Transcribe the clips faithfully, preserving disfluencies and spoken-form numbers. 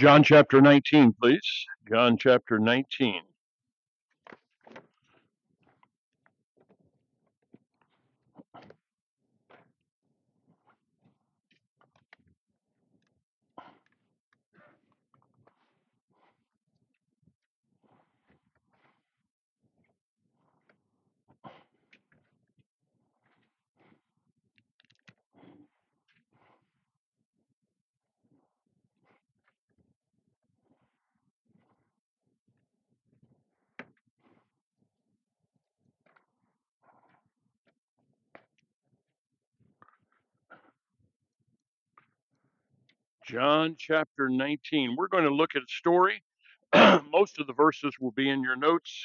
John chapter nineteen, please. John chapter nineteen. John chapter nineteen. We're going to look at a story. Most of the verses will be in your notes.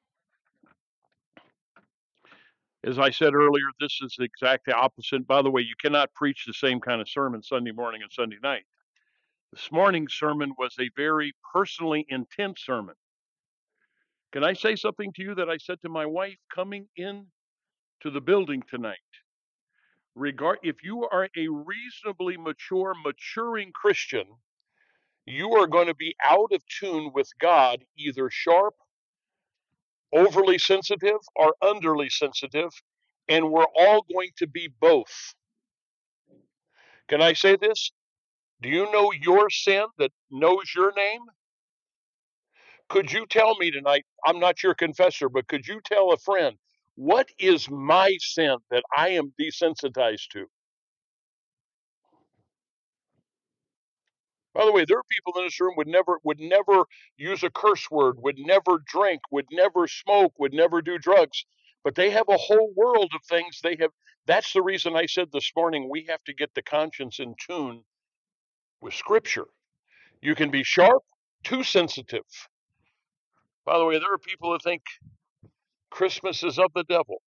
As I said earlier, this is the exact opposite. By the way, you cannot preach the same kind of sermon Sunday morning and Sunday night. This morning's sermon was a very personally intense sermon. Can I say something to you that I said to my wife coming in to the building tonight? Regard if you are a reasonably mature, maturing Christian, you are going to be out of tune with God, either sharp, overly sensitive, or underly sensitive, and we're all going to be both. Can I say this? Do you know your sin that knows your name? Could you tell me tonight? I'm not your confessor, but could you tell a friend, what is my sin that I am desensitized to? By the way, there are people in this room would never would never use a curse word, would never drink, would never smoke, would never do drugs, but they have a whole world of things they have. That's the reason I said this morning we have to get the conscience in tune with Scripture. You can be sharp, too sensitive. By the way, there are people that think Christmas is of the devil.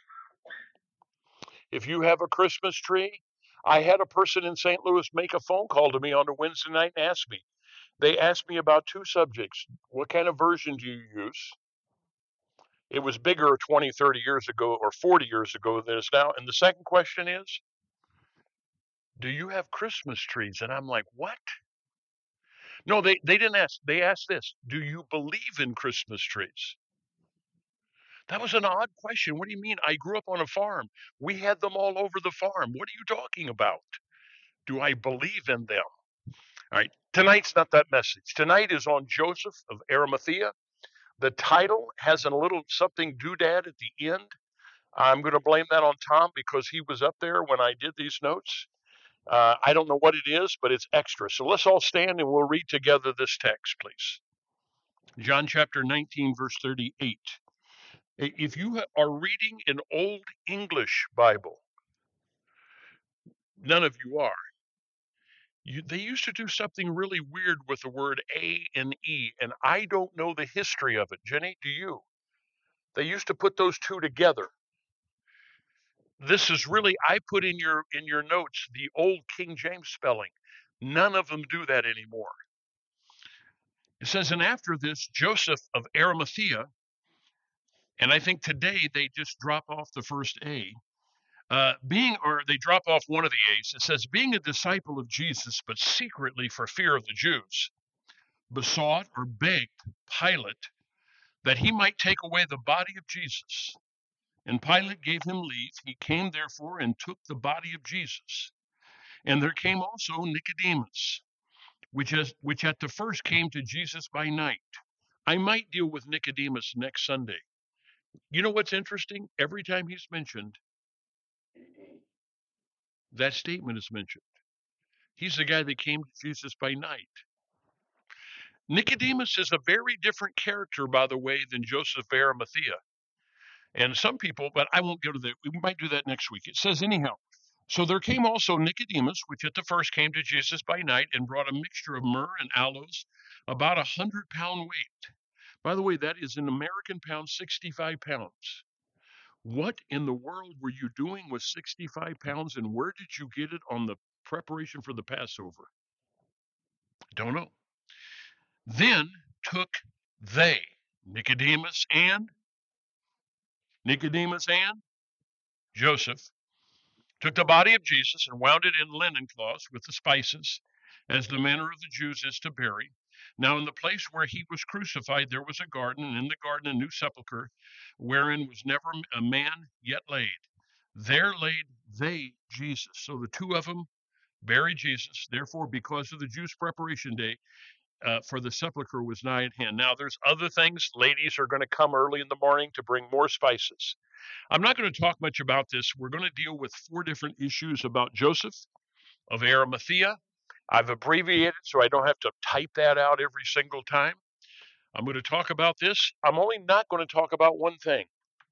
If you have a Christmas tree, I had a person in Saint Louis make a phone call to me on a Wednesday night and ask me. They asked me about two subjects. What kind of version do you use? It was bigger twenty, thirty years ago or forty years ago than it is now. And the second question is, do you have Christmas trees? And I'm like, what? No, they, they didn't ask. They asked this, do you believe in Christmas trees? That was an odd question. What do you mean? I grew up on a farm. We had them all over the farm. What are you talking about? Do I believe in them? All right. Tonight's not that message. Tonight is on Joseph of Arimathea. The title has a little something doodad at the end. I'm going to blame that on Tom because he was up there when I did these notes. Uh, I don't know what it is, but it's extra. So let's all stand and we'll read together this text, please. John chapter nineteen, verse thirty-eight. If you are reading an Old English Bible, none of you are. You, they used to do something really weird with the word A and E, and I don't know the history of it. Jenny, do you? They used to put those two together. This is really, I put in your in your notes the old King James spelling. None of them do that anymore. It says, and after this, Joseph of Arimathea, and I think today they just drop off the first A, uh, being, or they drop off one of the A's. It says, being a disciple of Jesus, but secretly for fear of the Jews, besought or begged Pilate that he might take away the body of Jesus. And Pilate gave him leave. He came therefore and took the body of Jesus. And there came also Nicodemus, which, has, which at the first came to Jesus by night. I might deal with Nicodemus next Sunday. You know what's interesting? Every time he's mentioned, that statement is mentioned. He's the guy that came to Jesus by night. Nicodemus is a very different character, by the way, than Joseph of Arimathea. And some people, but I won't go to that. We might do that next week. It says, anyhow, so there came also Nicodemus, which at the first came to Jesus by night and brought a mixture of myrrh and aloes, about a hundred pound weight. By the way, that is in American pounds, sixty-five pounds. What in the world were you doing with sixty-five pounds, and where did you get it on the preparation for the Passover? Don't know. Then took they, Nicodemus and Nicodemus and Joseph, took the body of Jesus and wound it in linen cloths with the spices, as the manner of the Jews is to bury. Now in the place where he was crucified there was a garden, and in the garden a new sepulchre, wherein was never a man yet laid. There laid they Jesus. So the two of them buried Jesus. Therefore, because of the Jews' preparation day, uh, for the sepulchre was nigh at hand. Now there's other things. Ladies are going to come early in the morning to bring more spices. I'm not going to talk much about this. We're going to deal with four different issues about Joseph of Arimathea. I've abbreviated so I don't have to type that out every single time. I'm going to talk about this. I'm only not going to talk about one thing.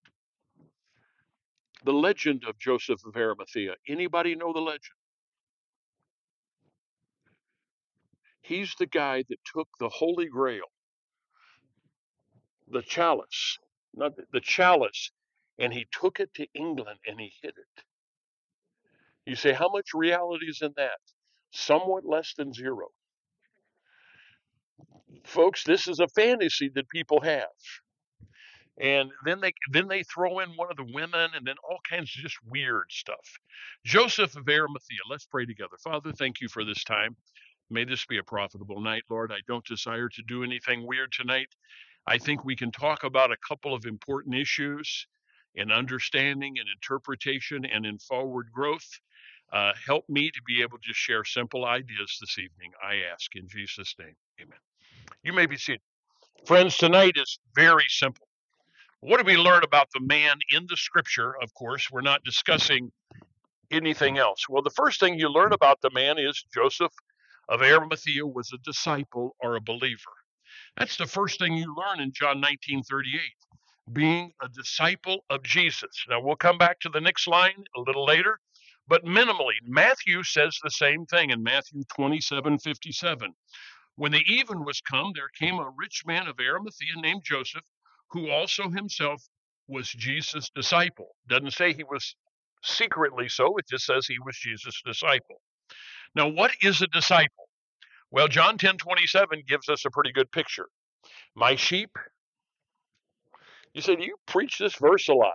The legend of Joseph of Arimathea. Anybody know the legend? He's the guy that took the Holy Grail, the chalice, not the, the chalice, and he took it to England and he hid it. You say, how much reality is in that? Somewhat less than zero. Folks, this is a fantasy that people have. And then they then they throw in one of the women, and then all kinds of just weird stuff. Joseph of Arimathea, let's pray together. Father, thank you for this time. May this be a profitable night, Lord. I don't desire to do anything weird tonight. I think we can talk about a couple of important issues in understanding and interpretation and in forward growth. Uh, help me to be able to share simple ideas this evening, I ask in Jesus' name. Amen. You may be seated. Friends, tonight is very simple. What do we learn about the man in the scripture? Of course, we're not discussing anything else. Well, the first thing you learn about the man is Joseph of Arimathea was a disciple or a believer. That's the first thing you learn in John nineteen thirty-eight, being a disciple of Jesus. Now, we'll come back to the next line a little later, but minimally, Matthew says the same thing in Matthew twenty-seven fifty-seven. When the even was come, there came a rich man of Arimathea named Joseph, who also himself was Jesus' disciple. Doesn't say he was secretly so, it just says he was Jesus' disciple. Now, what is a disciple? Well, John ten twenty-seven gives us a pretty good picture. My sheep, you said, you preach this verse a lot.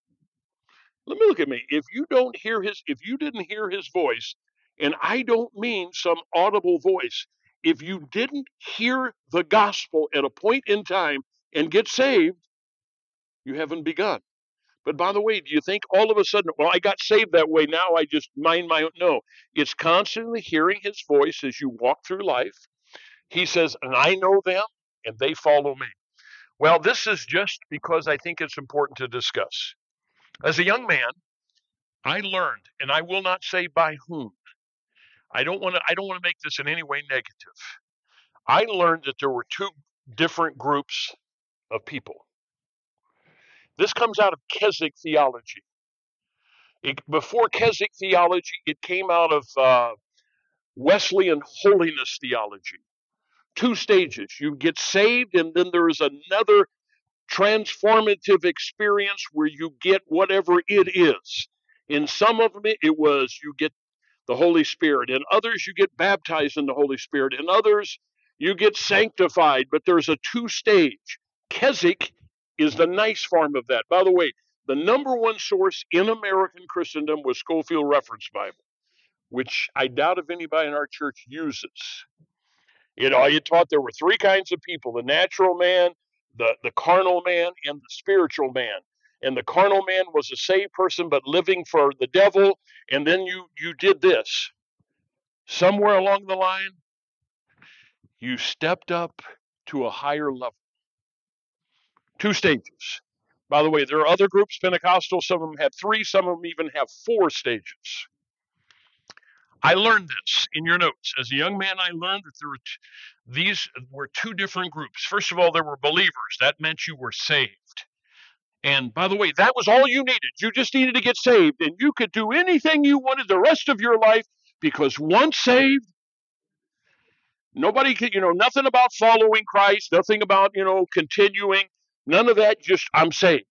Let me look at me. If you don't hear his, if you didn't hear his voice, and I don't mean some audible voice, if you didn't hear the gospel at a point in time and get saved, you haven't begun. But by the way, do you think all of a sudden, well, I got saved that way, now I just mind my own? No, it's constantly hearing his voice as you walk through life. He says, and I know them, and they follow me. Well, this is just because I think it's important to discuss. As a young man, I learned, and I will not say by whom. I don't want to. I don't want to make this in any way negative. I learned that there were two different groups of people. This comes out of Keswick theology. It, before Keswick theology, it came out of uh, Wesleyan holiness theology. Two stages. You get saved, and then there is another transformative experience where you get whatever it is. In some of them, it was you get the Holy Spirit. In others, you get baptized in the Holy Spirit. In others, you get sanctified. But there's a two-stage. Keswick is the nice form of that. By the way, the number one source in American Christendom was Scofield Reference Bible, which I doubt if anybody in our church uses. You know, it taught there were three kinds of people: the natural man, the, the carnal man, and the spiritual man. And the carnal man was a saved person, but living for the devil. And then you, you did this. Somewhere along the line, you stepped up to a higher level. Two stages. By the way, there are other groups, Pentecostal, some of them have three, some of them even have four stages. I learned this in your notes. As a young man, I learned that there were t- these were two different groups. First of all, there were believers. That meant you were saved. And by the way, that was all you needed. You just needed to get saved, and you could do anything you wanted the rest of your life, because once saved, nobody could, you know, nothing about following Christ, nothing about, you know, continuing, none of that, just I'm saved.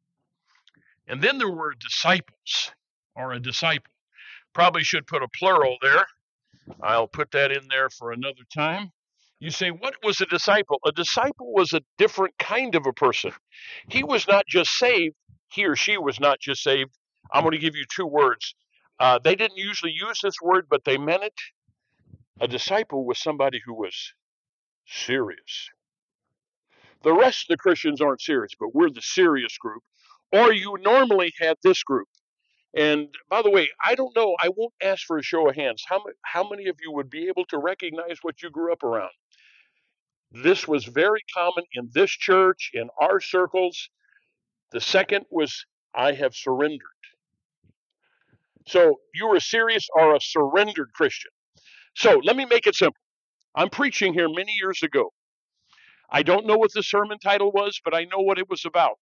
And then there were disciples, or a disciple. Probably should put a plural there. I'll put that in there for another time. You say, what was a disciple? A disciple was a different kind of a person. He was not just saved. He or she was not just saved. I'm going to give you two words. Uh, they didn't usually use this word, but they meant it. A disciple was somebody who was serious. The rest of the Christians aren't serious, but we're the serious group. Or you normally had this group. And by the way, I don't know, I won't ask for a show of hands. How, how many of you would be able to recognize what you grew up around? This was very common in this church, in our circles. The second was, I have surrendered. So you were serious or a surrendered Christian. So let me make it simple. I'm preaching here many years ago. I don't know what the sermon title was, but I know what it was about.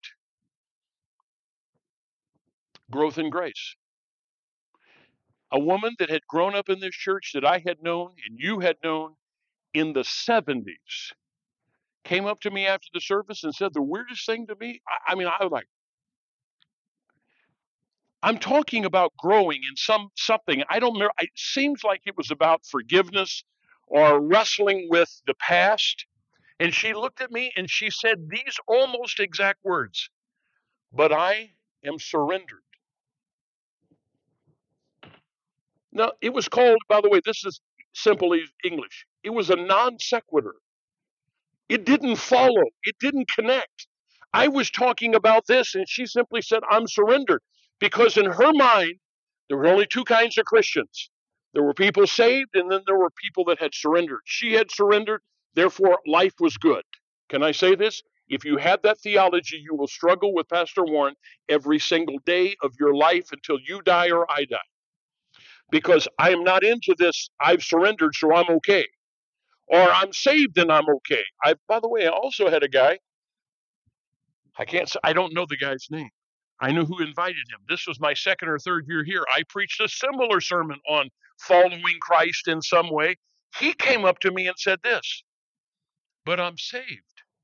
Growth in grace. A woman that had grown up in this church that I had known and you had known in the seventies came up to me after the service and said the weirdest thing to me. I, I mean, I was like, I'm talking about growing in some something. I don't know. It seems like it was about forgiveness or wrestling with the past. And she looked at me and she said these almost exact words, but I am surrendered. Now, it was called, by the way, this is simple English. It was a non sequitur. It didn't follow. It didn't connect. I was talking about this and she simply said, I'm surrendered. Because in her mind, there were only two kinds of Christians. There were people saved and then there were people that had surrendered. She had surrendered, therefore life was good. Can I say this? If you have that theology, you will struggle with Pastor Warren every single day of your life until you die or I die. Because I am not into this, I've surrendered, so I'm okay. Or I'm saved and I'm okay. I, by the way, I also had a guy, I can't say, I don't know the guy's name. I knew who invited him. This was my second or third year here. I preached a similar sermon on following Christ in some way. He came up to me and said this, but I'm saved.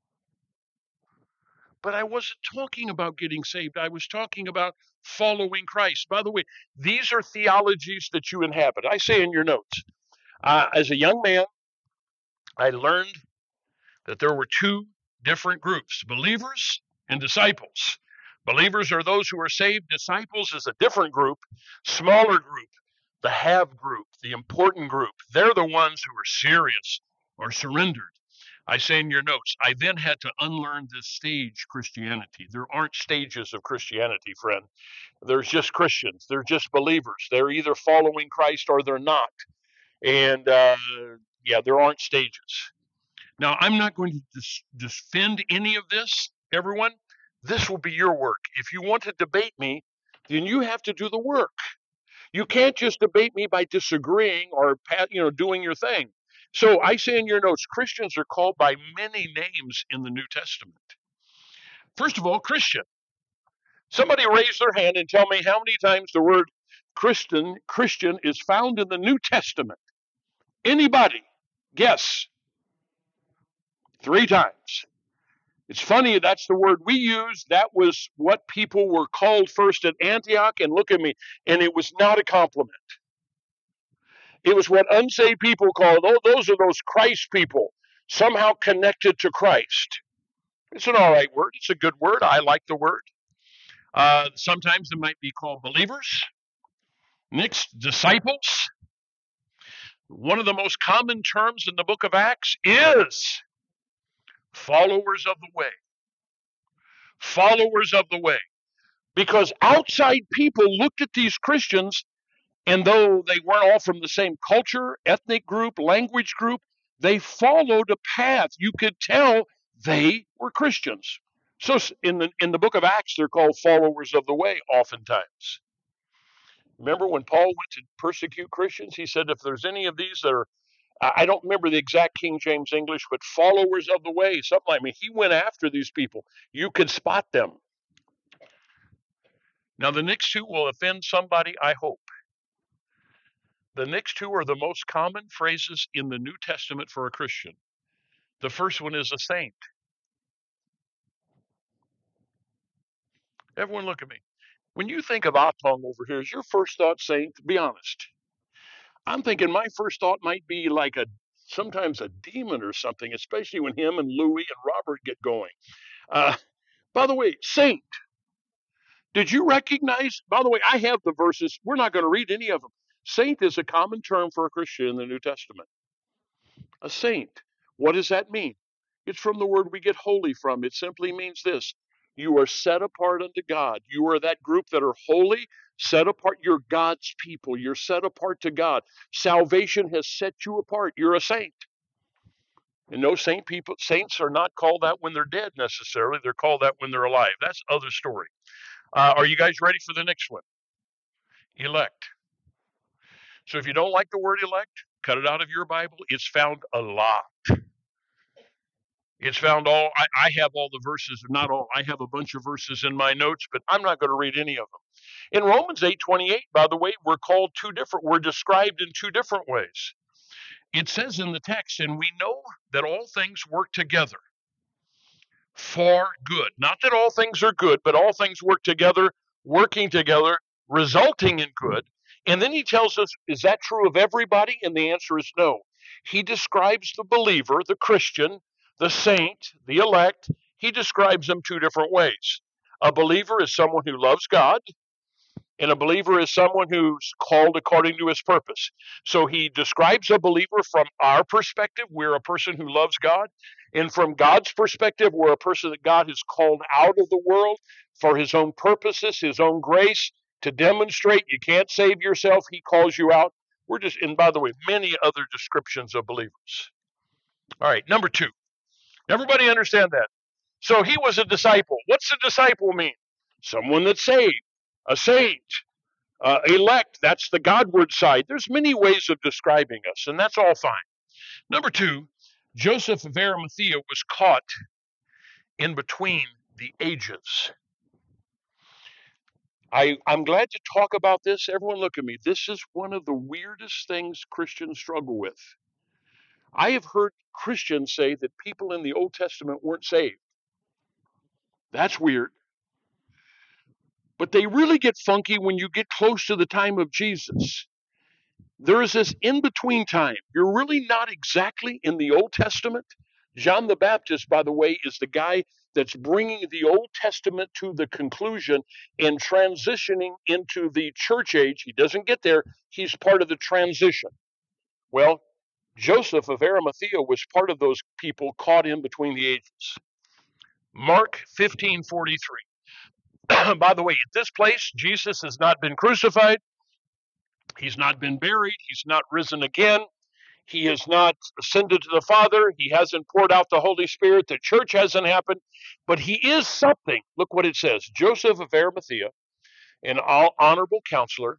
But I wasn't talking about getting saved. I was talking about following Christ. By the way, these are theologies that you inhabit. I say in your notes, uh, as a young man, I learned that there were two different groups, believers and disciples. Believers are those who are saved. Disciples is a different group, smaller group, the have group, the important group. They're the ones who are serious or surrendered. I say in your notes, I then had to unlearn this stage Christianity. There aren't stages of Christianity, friend. There's just Christians. They're just believers. They're either following Christ or they're not. And uh, yeah, there aren't stages. Now, I'm not going to dis- defend any of this, everyone. This will be your work. If you want to debate me, then you have to do the work. You can't just debate me by disagreeing or, you know, doing your thing. So I say in your notes, Christians are called by many names in the New Testament. First of all, Christian. Somebody raise their hand and tell me how many times the word Christian, Christian is found in the New Testament. Anybody? Guess. Three times. It's funny, that's the word we use. That was what people were called first at Antioch, and look at me, and it was not a compliment. It was what unsaved people called, oh, those are those Christ people, somehow connected to Christ. It's an all right word. It's a good word. I like the word. Uh, sometimes it might be called believers. Next, disciples. One of the most common terms in the book of Acts is followers of the way. Followers of the way. Because outside people looked at these Christians, and though they weren't all from the same culture, ethnic group, language group, they followed a path. You could tell they were Christians. So in the in the book of Acts, they're called followers of the way oftentimes. Remember when Paul went to persecute Christians? He said, if there's any of these that are, I don't remember the exact King James English, but followers of the way, something like me. He went after these people. You could spot them. Now, the next two will offend somebody, I hope. The next two are the most common phrases in the New Testament for a Christian. The first one is a saint. Everyone look at me. When you think of Atong over here, is your first thought saint? Be honest. I'm thinking my first thought might be like a sometimes a demon or something, especially when him and Louis and Robert get going. Uh, by the way, saint. Did you recognize, by the way, I have the verses. We're not going to read any of them. Saint is a common term for a Christian in the New Testament. A saint. What does that mean? It's from the word we get holy from. It simply means this. You are set apart unto God. You are that group that are holy, set apart. You're God's people. You're set apart to God. Salvation has set you apart. You're a saint. And no saint people, saints are not called that when they're dead necessarily. They're called that when they're alive. That's other story. Uh, are you guys ready for the next one? Elect. So if you don't like the word elect, cut it out of your Bible. It's found a lot. It's found all, I, I have all the verses, not all, I have a bunch of verses in my notes, but I'm not going to read any of them. In Romans eight twenty-eight, by the way, we're called two different, we're described in two different ways. It says in the text, and we know that all things work together for good. Not that all things are good, but all things work together, working together, resulting in good. And then he tells us, is that true of everybody? And the answer is no. He describes the believer, the Christian, the saint, the elect. He describes them two different ways. A believer is someone who loves God, and a believer is someone who's called according to his purpose. So he describes a believer from our perspective. We're a person who loves God. And from God's perspective, we're a person that God has called out of the world for his own purposes, his own grace, to demonstrate you can't save yourself. He calls you out. We're just, and by the way, many other descriptions of believers. All right, number two. Everybody understand that? So he was a disciple. What's a disciple mean? Someone that's saved, a saint, uh, elect. That's the Godward side. There's many ways of describing us, and that's all fine. Number two, Joseph of Arimathea was caught in between the ages. I, I'm glad to talk about this. Everyone look at me. This is one of the weirdest things Christians struggle with. I have heard Christians say that people in the Old Testament weren't saved. That's weird. But they really get funky when you get close to the time of Jesus. There is this in-between time. You're really not exactly in the Old Testament. John the Baptist, by the way, is the guy that's bringing the Old Testament to the conclusion and transitioning into the church age. He doesn't get there. He's part of the transition. Well, Joseph of Arimathea was part of those people caught in between the ages. Mark fifteen forty-three. By the way, at this place, Jesus has not been crucified. He's not been buried. He's not risen again. He has not ascended to the Father. He hasn't poured out the Holy Spirit. The church hasn't happened. But he is something. Look what it says. Joseph of Arimathea, an honorable counselor,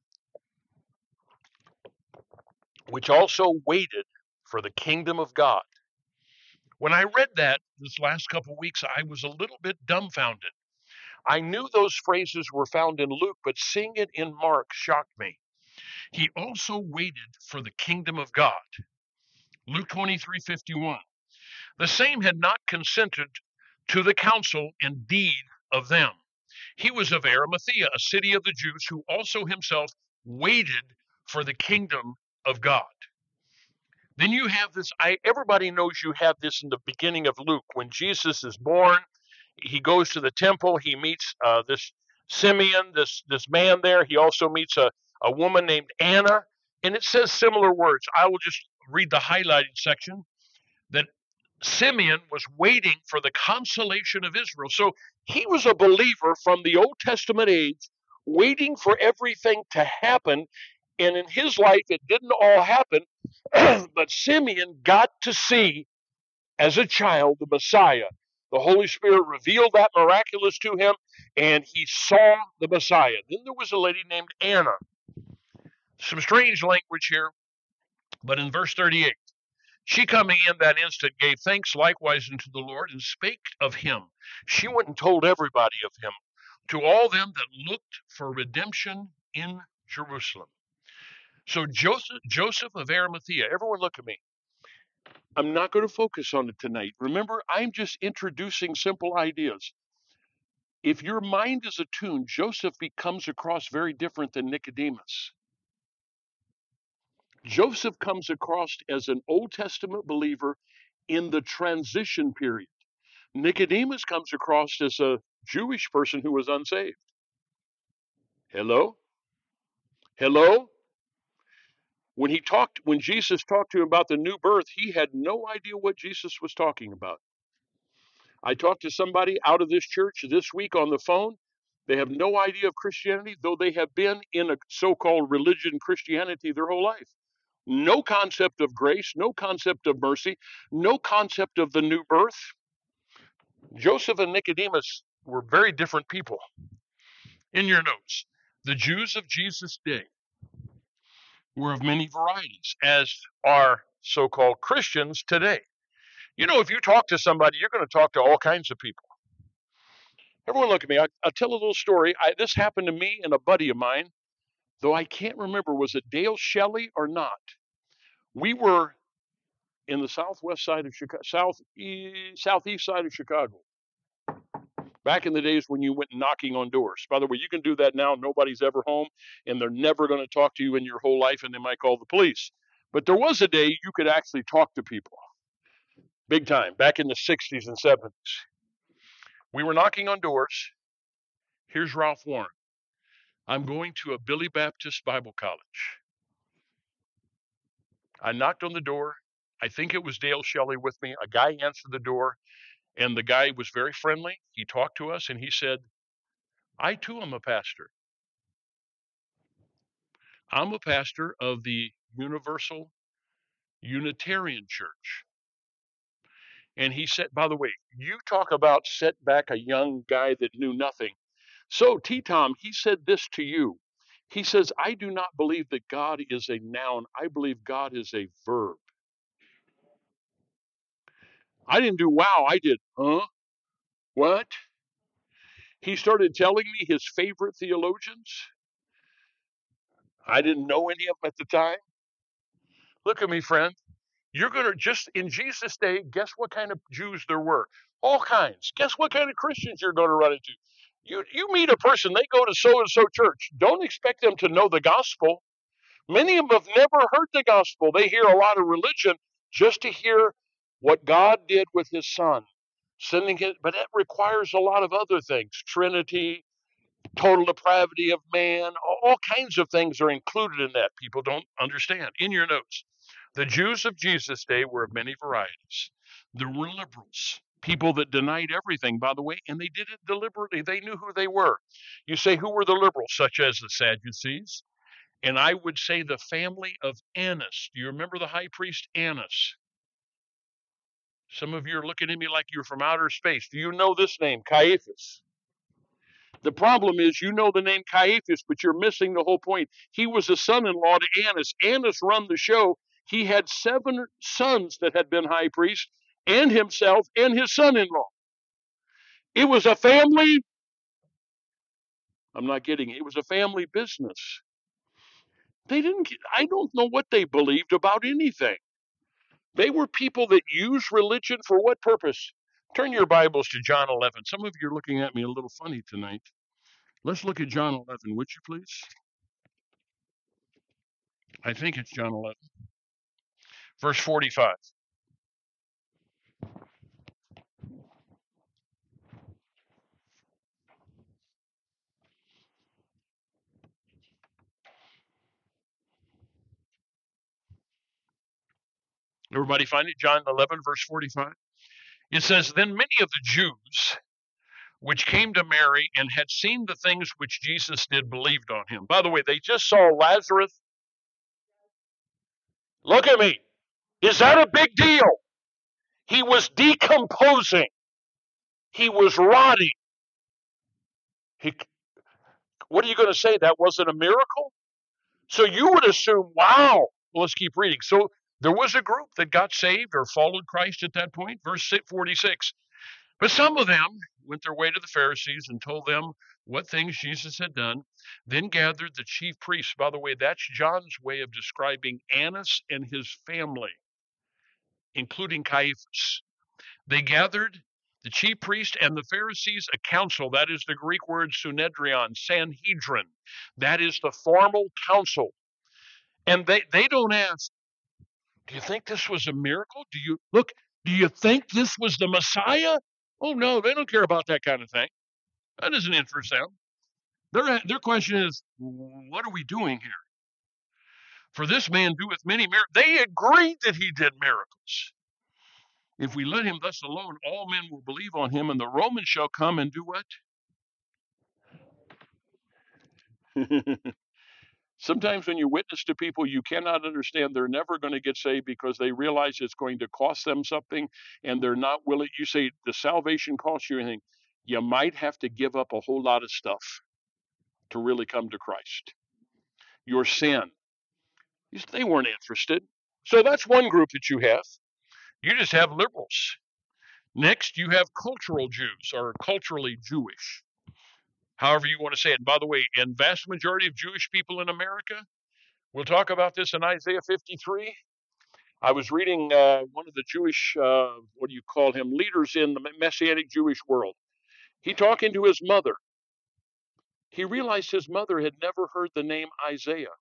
which also waited for the kingdom of God. When I read that this last couple of weeks, I was a little bit dumbfounded. I knew those phrases were found in Luke, but seeing it in Mark shocked me. He also waited for the kingdom of God. Luke twenty-three fifty-one. The same had not consented to the counsel and deed of them. He was of Arimathea, a city of the Jews, who also himself waited for the kingdom of God. Then you have this, I, everybody knows you have this in the beginning of Luke. When Jesus is born, he goes to the temple, he meets uh, this Simeon, this, this man there. He also meets a, a woman named Anna, and it says similar words. I will just read the highlighted section, that Simeon was waiting for the consolation of Israel. So he was a believer from the Old Testament age, waiting for everything to happen. And in his life, it didn't all happen, but Simeon got to see, as a child, the Messiah. The Holy Spirit revealed that miraculous to him, and he saw the Messiah. Then there was a lady named Anna. Some strange language here, but in verse thirty-eight, she coming in that instant gave thanks likewise unto the Lord and spake of him. She went and told everybody of him, to all them that looked for redemption in Jerusalem. So Joseph, Joseph of Arimathea, everyone look at me. I'm not going to focus on it tonight. Remember, I'm just introducing simple ideas. If your mind is attuned, Joseph becomes across very different than Nicodemus. Joseph comes across as an Old Testament believer in the transition period. Nicodemus comes across as a Jewish person who was unsaved. Hello? Hello? When he talked, when Jesus talked to him about the new birth, he had no idea what Jesus was talking about. I talked to somebody out of this church this week on the phone. They have no idea of Christianity, though they have been in a so-called religion, Christianity, their whole life. No concept of grace, no concept of mercy, no concept of the new birth. Joseph and Nicodemus were very different people. In your notes, the Jews of Jesus' day were of many varieties, as are so-called Christians today. You know, if you talk to somebody, you're going to talk to all kinds of people. Everyone look at me. I, I'll tell a little story. I, this happened to me and a buddy of mine, though I can't remember, was it Dale Shelley or not? We were in the southwest side of Chicago, south, southeast side of Chicago, back in the days when you went knocking on doors. By the way, you can do that now. Nobody's ever home, and they're never going to talk to you in your whole life, and they might call the police. But there was a day you could actually talk to people, big time, back in the sixties and seventies. We were knocking on doors. Here's Ralph Warren. I'm going to a Billy Baptist Bible College. I knocked on the door. I think it was Dale Shelley with me. A guy answered the door, and the guy was very friendly. He talked to us, and he said, I too am a pastor. I'm a pastor of the Universal Unitarian Church. And he said, by the way, you talk about set back a young guy that knew nothing. So, T-Tom, he said this to you. He says, I do not believe that God is a noun. I believe God is a verb. I didn't do wow. I did, huh? What? He started telling me his favorite theologians. I didn't know any of them at the time. Look at me, friend. You're going to just, in Jesus' day, guess what kind of Jews there were? All kinds. Guess what kind of Christians you're going to run into? You, you meet a person, they go to so-and-so church. Don't expect them to know the gospel. Many of them have never heard the gospel. They hear a lot of religion just to hear what God did with his son, sending it, but it requires a lot of other things. Trinity, total depravity of man, all kinds of things are included in that. People don't understand. In your notes, the Jews of Jesus' day were of many varieties. There were liberals, people that denied everything, by the way, and they did it deliberately. They knew who they were. You say, who were the liberals? Such as the Sadducees. And I would say the family of Annas. Do you remember the high priest Annas? Some of you are looking at me like you're from outer space. Do you know this name, Caiaphas? The problem is you know the name Caiaphas, but you're missing the whole point. He was a son-in-law to Annas. Annas run the show. He had seven sons that had been high priests, and himself and his son-in-law. It was a family. I'm not kidding. It was a family business. They didn't, I don't know what they believed about anything. They were people that used religion for what purpose? Turn your Bibles to John eleven. Some of you are looking at me a little funny tonight. Let's look at John eleven, would you please? I think it's John eleven. Verse forty-five. Everybody find it? John eleven, verse forty-five. It says, then many of the Jews which came to Mary and had seen the things which Jesus did believed on him. By the way, they just saw Lazarus. Look at me. Is that a big deal? He was decomposing. He was rotting. He, what are you going to say? That wasn't a miracle? So you would assume, wow. Well, let's keep reading. So there was a group that got saved or followed Christ at that point. Verse forty-six. But some of them went their way to the Pharisees and told them what things Jesus had done. Then gathered the chief priests. By the way, that's John's way of describing Annas and his family, including Caiaphas. They gathered the chief priest and the Pharisees, a council. That is the Greek word Sunedrion, Sanhedrin. That is the formal council. And they, they don't ask, do you think this was a miracle? Do you look, do you think this was the Messiah? Oh, no, they don't care about that kind of thing. That doesn't interest them. Their, their question is, what are we doing here? For this man doeth many miracles. They agreed that he did miracles. If we let him thus alone, all men will believe on him, and the Romans shall come and do what? Sometimes when you witness to people, you cannot understand they're never going to get saved because they realize it's going to cost them something, and they're not willing. You say, the salvation costs you anything. You might have to give up a whole lot of stuff to really come to Christ. Your sin. They weren't interested. So that's one group that you have. You just have liberals. Next, you have cultural Jews, or culturally Jewish, however you want to say it. And by the way, in vast majority of Jewish people in America, we'll talk about this in Isaiah fifty-three. I was reading uh, one of the Jewish, uh, what do you call him, leaders in the Messianic Jewish world. He talking to his mother. He realized his mother had never heard the name Isaiah.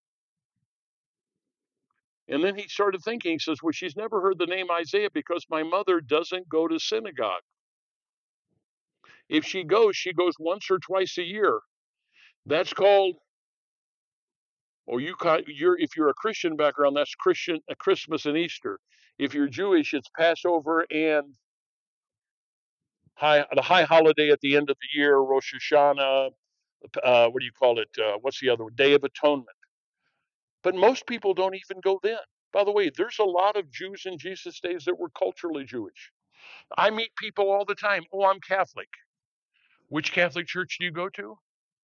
And then he started thinking, he says, well, she's never heard the name Isaiah because my mother doesn't go to synagogue. If she goes, she goes once or twice a year. That's called, or you you're if you're a Christian background, that's Christian uh, Christmas and Easter. If you're Jewish, it's Passover and high the high holiday at the end of the year, Rosh Hashanah. Uh, what do you call it? Uh, what's the other one? Day of Atonement. But most people don't even go then. By the way, there's a lot of Jews in Jesus' days that were culturally Jewish. I meet people all the time. Oh, I'm Catholic. Which Catholic church do you go to?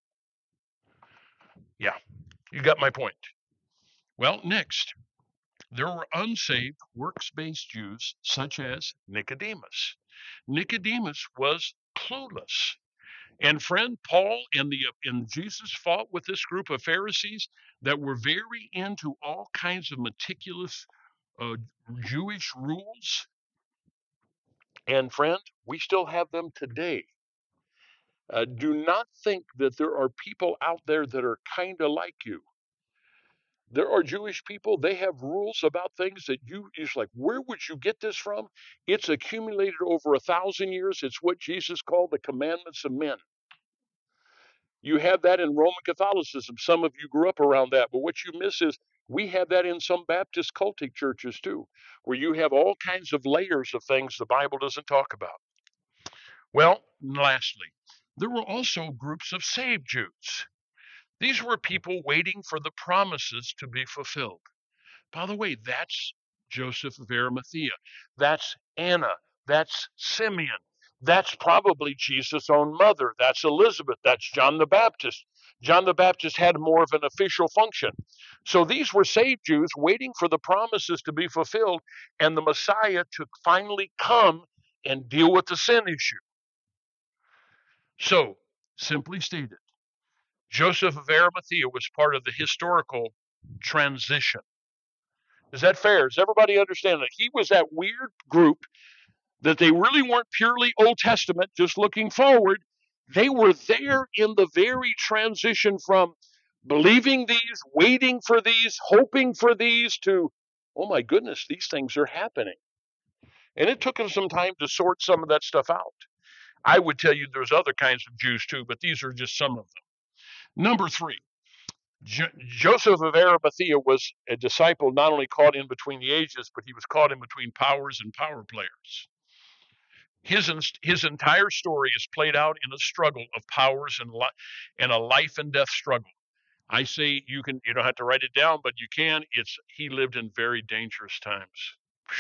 Yeah, you got my point. Well, next, there were unsaved, works-based Jews such as Nicodemus. Nicodemus was clueless. And friend, Paul and the and Jesus fought with this group of Pharisees that were very into all kinds of meticulous uh, Jewish rules. And friend, we still have them today. Uh, do not think that there are people out there that are kind of like you. There are Jewish people, they have rules about things that you is like, where would you get this from? It's accumulated over a thousand years. It's what Jesus called the commandments of men. You have that in Roman Catholicism. Some of you grew up around that, but what you miss is we have that in some Baptist cultic churches too, where you have all kinds of layers of things the Bible doesn't talk about. Well, lastly, there were also groups of saved Jews. These were people waiting for the promises to be fulfilled. By the way, that's Joseph of Arimathea. That's Anna. That's Simeon. That's probably Jesus' own mother. That's Elizabeth. That's John the Baptist. John the Baptist had more of an official function. So these were saved Jews waiting for the promises to be fulfilled and the Messiah to finally come and deal with the sin issue. So, simply stated, Joseph of Arimathea was part of the historical transition. Is that fair? Does everybody understand that? He was that weird group that they really weren't purely Old Testament, just looking forward. They were there in the very transition from believing these, waiting for these, hoping for these, to, oh my goodness, these things are happening. And it took them some time to sort some of that stuff out. I would tell you there's other kinds of Jews too, but these are just some of them. Number three, Jo- Joseph of Arimathea was a disciple not only caught in between the ages, but he was caught in between powers and power players. His his entire story is played out in a struggle of powers and li- and a life and death struggle. I say you can you don't have to write it down, but you can. It's he lived in very dangerous times,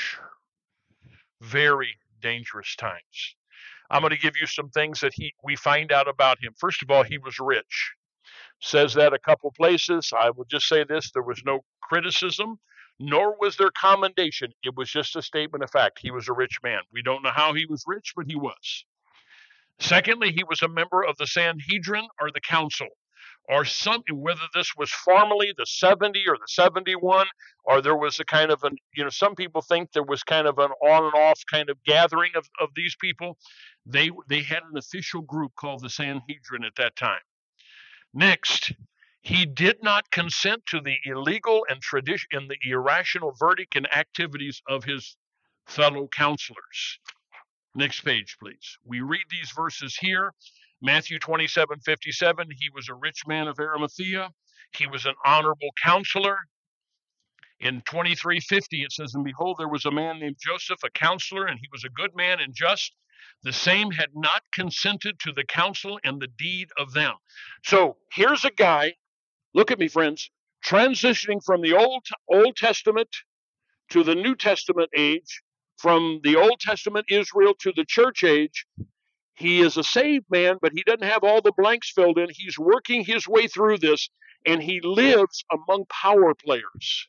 very dangerous times. I'm going to give you some things that he we find out about him. First of all, he was rich. Says that a couple places. I will just say this: there was no criticism, nor was there commendation. It was just a statement of fact. He was a rich man. We don't know how he was rich, but he was. Secondly, he was a member of the Sanhedrin or the council, or something, whether this was formally the seventy or the seventy-one, or there was a kind of an, you know, some people think there was kind of an on and off kind of gathering of, of these people. They, they had an official group called the Sanhedrin at that time. Next, he did not consent to the illegal and tradition and the irrational verdict and activities of his fellow counselors. Next page, please. We read these verses here. Matthew twenty-seven fifty-seven, he was a rich man of Arimathea. He was an honorable counselor. In twenty-three fifty, it says, "And behold, there was a man named Joseph, a counselor, and he was a good man and just. The same had not consented to the counsel and the deed of them." So here's a guy, look at me, friends, transitioning from the Old, Old Testament to the New Testament age, from the Old Testament Israel to the church age. He is a saved man, but he doesn't have all the blanks filled in. He's working his way through this, and he lives among power players.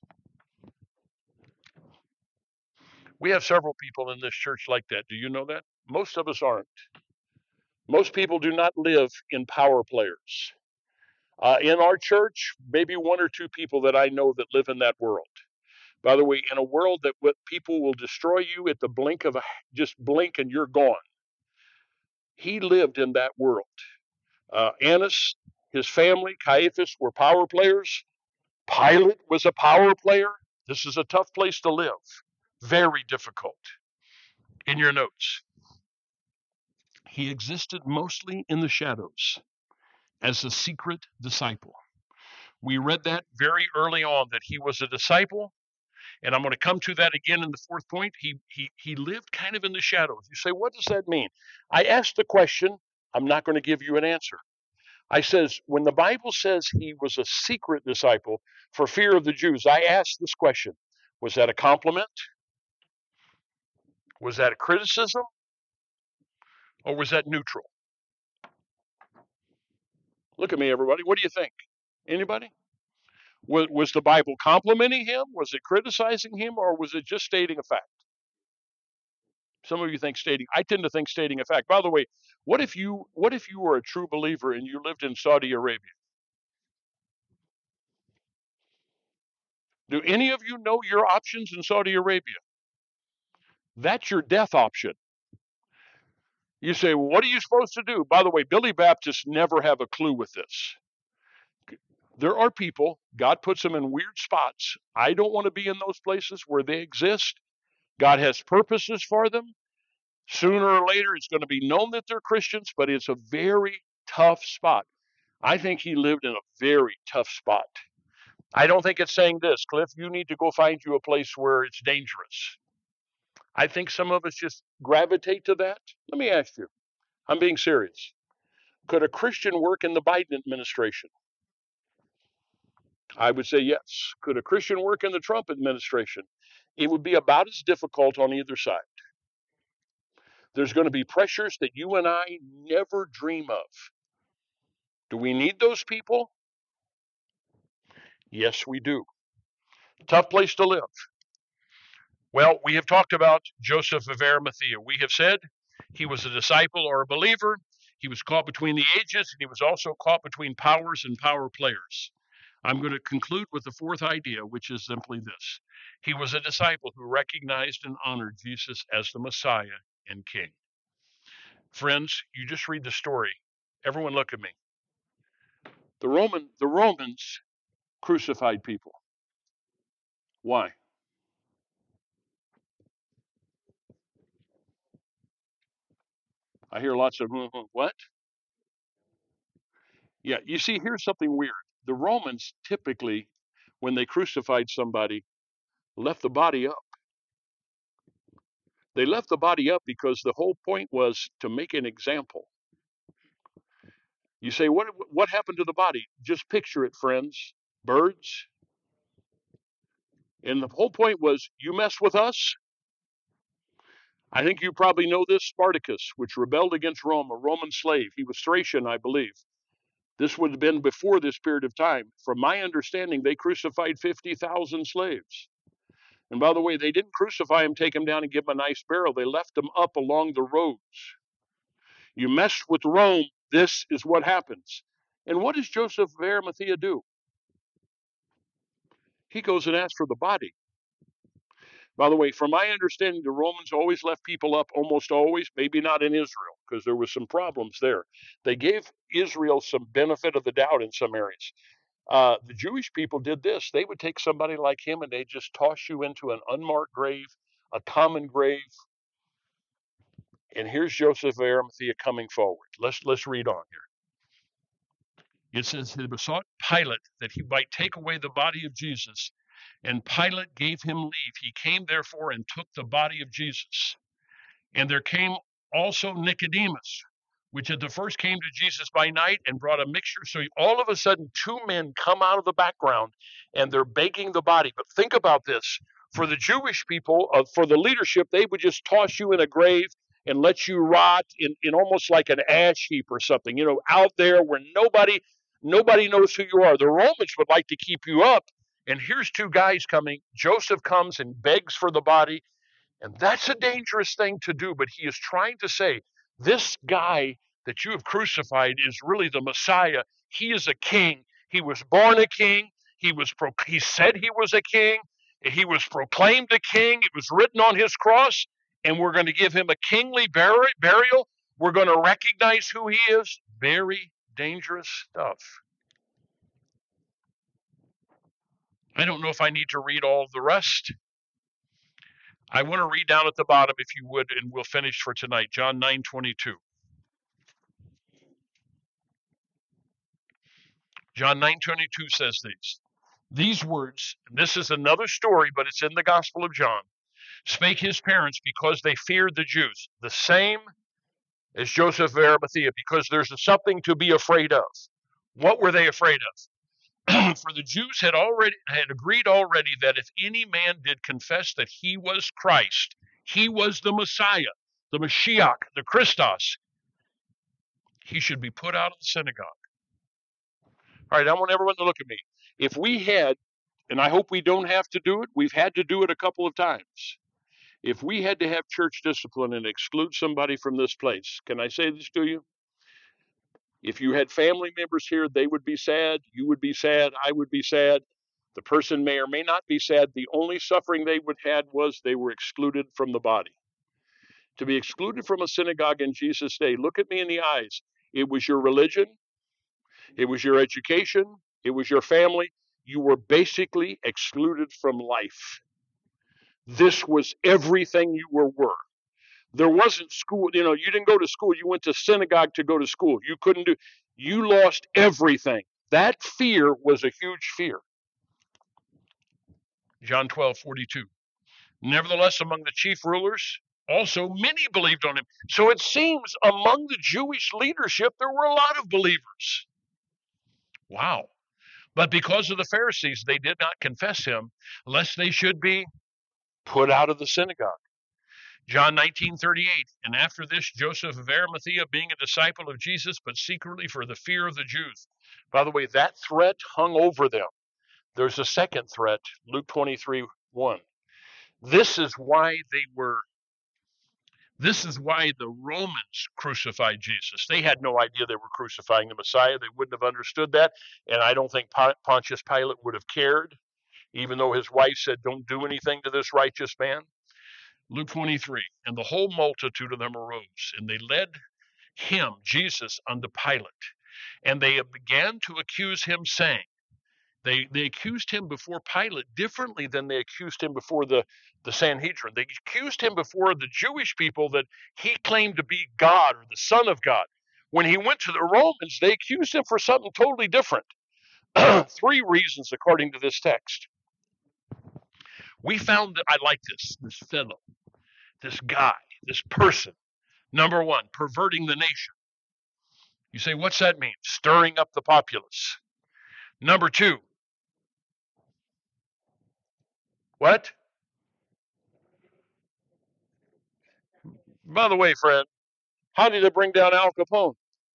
We have several people in this church like that. Do you know that? Most of us aren't. Most people do not live in power players. Uh, in our church, maybe one or two people that I know that live in that world. By the way, in a world that what people will destroy you at the blink of a, just blink and you're gone. He lived in that world. Uh, Annas, his family, Caiaphas were power players. Pilate was a power player. This is a tough place to live. Very difficult. In your notes, he existed mostly in the shadows as a secret disciple. We read that very early on, that he was a disciple, and I'm going to come to that again in the fourth point. He, he, he lived kind of in the shadows. You say, what does that mean? I asked the question. I'm not going to give you an answer. I says, when the Bible says he was a secret disciple for fear of the Jews, I asked this question. Was that a compliment? Was that a criticism? Or was that neutral? Look at me, everybody. What do you think? Anybody? Was, was the Bible complimenting him? Was it criticizing him? Or was it just stating a fact? Some of you think stating, I tend to think stating a fact. By the way, what if you what if you were a true believer and you lived in Saudi Arabia? Do any of you know your options in Saudi Arabia? That's your death option. You say, well, what are you supposed to do? By the way, Billy Baptists never have a clue with this. There are people, God puts them in weird spots. I don't want to be in those places where they exist. God has purposes for them. Sooner or later, it's going to be known that they're Christians, but it's a very tough spot. I think he lived in a very tough spot. I don't think it's saying this, Cliff, you need to go find you a place where it's dangerous. I think some of us just gravitate to that. Let me ask you, I'm being serious. Could a Christian work in the Biden administration? I would say yes. Could a Christian work in the Trump administration? It would be about as difficult on either side. There's going to be pressures that you and I never dream of. Do we need those people? Yes, we do. Tough place to live. Well, we have talked about Joseph of Arimathea. We have said he was a disciple or a believer. He was caught between the ages, and he was also caught between powers and power players. I'm going to conclude with the fourth idea, which is simply this. He was a disciple who recognized and honored Jesus as the Messiah and King. Friends, you just read the story. Everyone look at me. The Roman, the Romans crucified people. Why? I hear lots of, what? Yeah, you see, here's something weird. The Romans typically, when they crucified somebody, left the body up. They left the body up because the whole point was to make an example. You say, what, what happened to the body? Just picture it, friends. Birds. And the whole point was, you mess with us? I think you probably know this, Spartacus, which rebelled against Rome, a Roman slave. He was Thracian, I believe. This would have been before this period of time. From my understanding, they crucified fifty thousand slaves. And by the way, they didn't crucify him, take him down and give him a nice burial. They left him up along the roads. You mess with Rome, this is what happens. And what does Joseph of Arimathea do? He goes and asks for the body. By the way, from my understanding, the Romans always left people up, almost always, maybe not in Israel, because there were some problems there. They gave Israel some benefit of the doubt in some areas. Uh, the Jewish people did this. They would take somebody like him and they just toss you into an unmarked grave, a common grave. And here's Joseph of Arimathea coming forward. Let's let's read on here. It says, he besought Pilate that he might take away the body of Jesus. And Pilate gave him leave. He came therefore and took the body of Jesus. And there came also Nicodemus, which at the first came to Jesus by night and brought a mixture. So all of a sudden, two men come out of the background and they're baking the body. But think about this. For the Jewish people, uh, for the leadership, they would just toss you in a grave and let you rot in, in almost like an ash heap or something, you know, out there where nobody nobody knows who you are. The Romans would like to keep you up. And here's two guys coming. Joseph comes and begs for the body. And that's a dangerous thing to do. But he is trying to say, this guy that you have crucified is really the Messiah. He is a king. He was born a king. He was pro- he said he was a king. He was proclaimed a king. It was written on his cross. And we're going to give him a kingly bur- burial. We're going to recognize who he is. Very dangerous stuff. I don't know if I need to read all the rest. I want to read down at the bottom, if you would, and we'll finish for tonight. John nine twenty-two. John nine twenty-two says these. These words, and this is another story, but it's in the Gospel of John, spake his parents because they feared the Jews. The same as Joseph of Arimathea, because there's something to be afraid of. What were they afraid of? For the Jews had already had agreed already that if any man did confess that he was Christ, he was the Messiah, the Mashiach, the Christos, he should be put out of the synagogue. All right, I want everyone to look at me. If we had, and I hope we don't have to do it, we've had to do it a couple of times. If we had to have church discipline and exclude somebody from this place, can I say this to you? If you had family members here, they would be sad. You would be sad. I would be sad. The person may or may not be sad. The only suffering they would had was they were excluded from the body. To be excluded from a synagogue in Jesus' day, look at me in the eyes. It was your religion. It was your education. It was your family. You were basically excluded from life. This was everything you were worth. There wasn't school, you know, you didn't go to school. You went to synagogue to go to school. You couldn't do, you lost everything. That fear was a huge fear. John twelve forty-two. Nevertheless, among the chief rulers, also many believed on him. So it seems among the Jewish leadership, there were a lot of believers. Wow. But because of the Pharisees, they did not confess him, lest they should be put out of the synagogue. John nineteen thirty-eight, and after this, Joseph of Arimathea, being a disciple of Jesus, but secretly for the fear of the Jews. By the way, that threat hung over them. There's a second threat, Luke twenty-three one. This is why they were, this is why the Romans crucified Jesus. They had no idea they were crucifying the Messiah. They wouldn't have understood that. And I don't think Pontius Pilate would have cared, even though his wife said, don't do anything to this righteous man. Luke twenty-three, and the whole multitude of them arose, and they led him, Jesus, unto Pilate. And they began to accuse him, saying, they, they accused him before Pilate differently than they accused him before the, the Sanhedrin. They accused him before the Jewish people that he claimed to be God or the Son of God. When he went to the Romans, they accused him for something totally different. Three reasons, according to this text. We found that I like this, this fellow. This guy, this person, number one, perverting the nation. You say, what's that mean? Stirring up the populace. Number two, what? By the way, friend, how did it bring down Al Capone?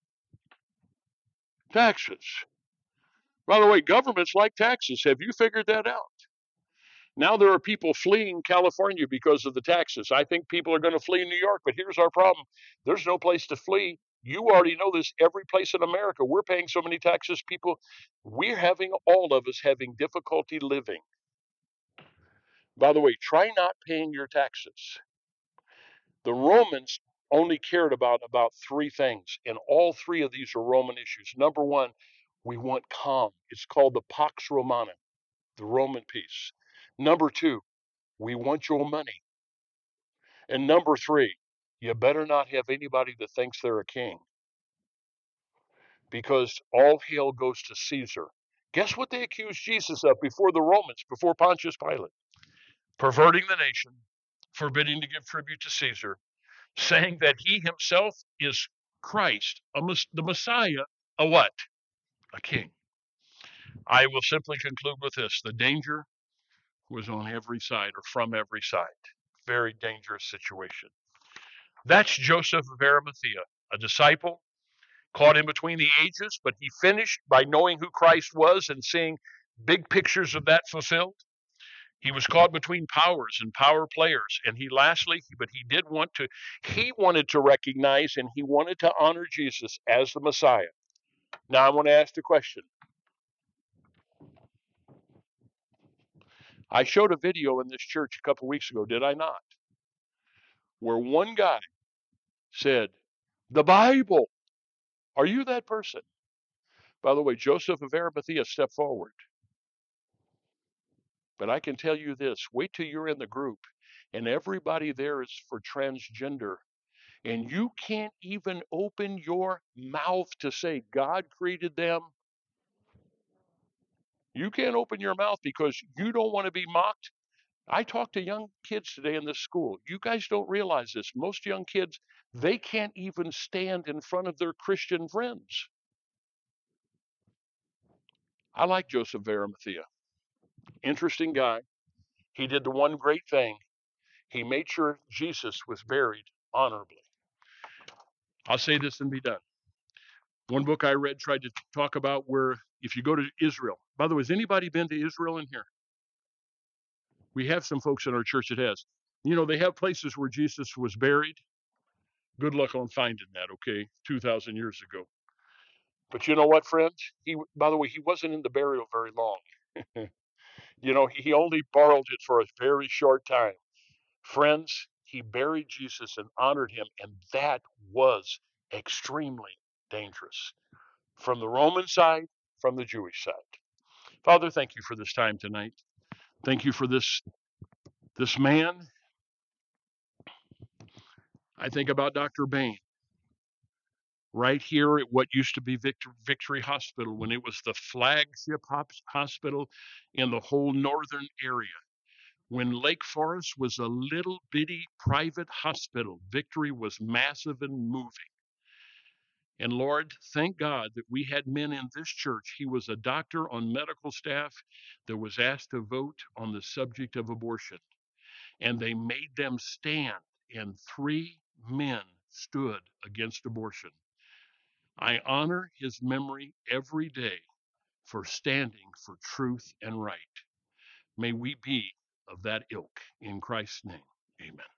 Taxes. By the way, governments like taxes. Have you figured that out? Now there are people fleeing California because of the taxes. I think people are going to flee New York, but here's our problem. There's no place to flee. You already know this. Every place in America, we're paying so many taxes. People, we're having, all of us having difficulty living. By the way, try not paying your taxes. The Romans only cared about about three things, and all three of these are Roman issues. Number one, we want calm. It's called the Pax Romana, the Roman peace. Number two, we want your money. And number three, you better not have anybody that thinks they're a king, because all hail goes to Caesar. Guess what they accused Jesus of before the Romans, before Pontius Pilate? Perverting the nation, forbidding to give tribute to Caesar, saying that he himself is Christ, a, the Messiah, a what? A king. I will simply conclude with this. The danger was on every side or from every side. Very dangerous situation. That's Joseph of Arimathea, a disciple caught in between the ages, but he finished by knowing who Christ was and seeing big pictures of that fulfilled. He was caught between powers and power players, and he lastly, but he did want to, he wanted to recognize and he wanted to honor Jesus as the Messiah. Now I want to ask the question. I showed a video in this church a couple weeks ago, did I not? Where one guy said, the Bible, are you that person? By the way, Joseph of Arimathea stepped forward. But I can tell you this, wait till you're in the group and everybody there is for transgender and you can't even open your mouth to say God created them. You can't open your mouth because you don't want to be mocked. I talk to young kids today in this school. You guys don't realize this. Most young kids, they can't even stand in front of their Christian friends. I like Joseph of Arimathea. Interesting guy. He did the one great thing. He made sure Jesus was buried honorably. I'll say this and be done. One book I read tried to talk about where if you go to Israel, by the way, has anybody been to Israel in here? We have some folks in our church that has. You know, they have places where Jesus was buried. Good luck on finding that, okay, two thousand years ago. But you know what, friends? He, by the way, he wasn't in the burial very long. You know, he only borrowed it for a very short time. Friends, he buried Jesus and honored him, and that was extremely dangerous. From the Roman side, from the Jewish side. Father, thank you for this time tonight. Thank you for this, this man. I think about Doctor Bain. Right here at what used to be Victor, Victory Hospital, when it was the flagship hospital in the whole northern area. When Lake Forest was a little bitty private hospital, Victory was massive and moving. And Lord, thank God that we had men in this church. He was a doctor on medical staff that was asked to vote on the subject of abortion. And they made them stand, and three men stood against abortion. I honor his memory every day for standing for truth and right. May we be of that ilk. In Christ's name, amen.